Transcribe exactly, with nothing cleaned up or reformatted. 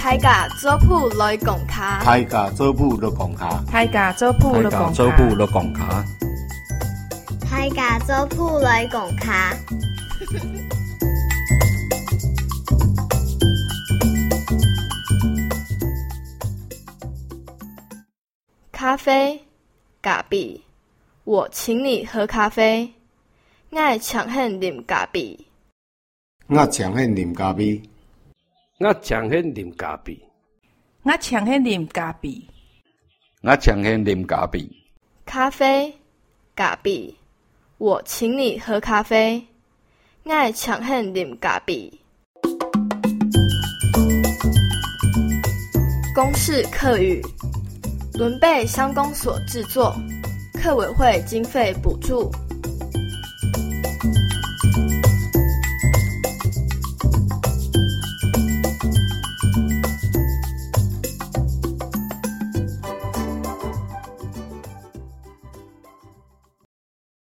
大家做谱来讲卡， 大家做谱来讲卡， 大家做谱来讲卡， 做谱来讲卡， 大家做谱来讲卡。 咖啡，咖啡，我请你喝咖啡。我强很啉咖啡， 我强很啉咖啡， 我强很啉咖啡， 我强很啉咖啡， 我强很啉咖啡。 咖啡，咖啡，我请你喝咖啡。我强很啉咖啡。公式客语，伦贝乡公所制作，客委会经费补助。